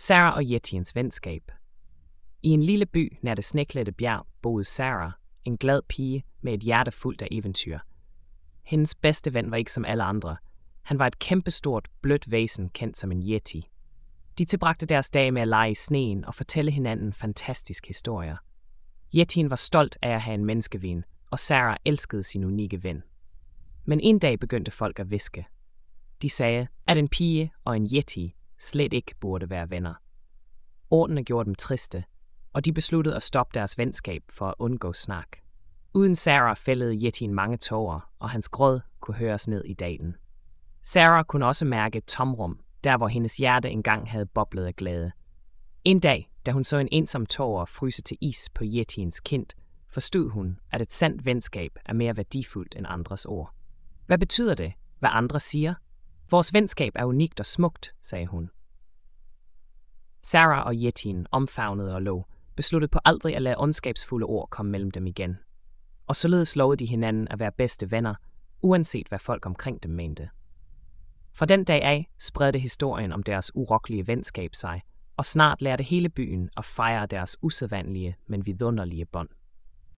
Sarah og Yetiens venskab. I en lille by nær det sneklædte bjerg boede Sarah, en glad pige med et hjerte fuldt af eventyr. Hendes bedste ven var ikke som alle andre. Han var et kæmpestort, blødt væsen kendt som en yeti. De tilbragte deres dage med at lege i sneen og fortælle hinanden fantastiske historier. Yetien var stolt af at have en menneskeven, og Sarah elskede sin unikke ven. Men en dag begyndte folk at hviske. De sagde, at en pige og en yeti slet ikke burde være venner. Ordene gjorde dem triste, og de besluttede at stoppe deres venskab for at undgå snak. Uden Sarah fældede yetien mange tårer, og hans gråd kunne høres ned i dalen. Sarah kunne også mærke et tomrum, der hvor hendes hjerte engang havde boblet af glæde. En dag, da hun så en ensom tårer fryse til is på yetiens kind, forstod hun, at et sandt venskab er mere værdifuldt end andres ord. Hvad betyder det, hvad andre siger? Vores venskab er unikt og smukt, sagde hun. Sarah og yetien omfavnede og lå, besluttet på aldrig at lade ondskabsfulde ord komme mellem dem igen. Og således lovede de hinanden at være bedste venner, uanset hvad folk omkring dem mente. Fra den dag af spredte historien om deres urokkelige venskab sig, og snart lærte hele byen at fejre deres usædvanlige, men vidunderlige bånd.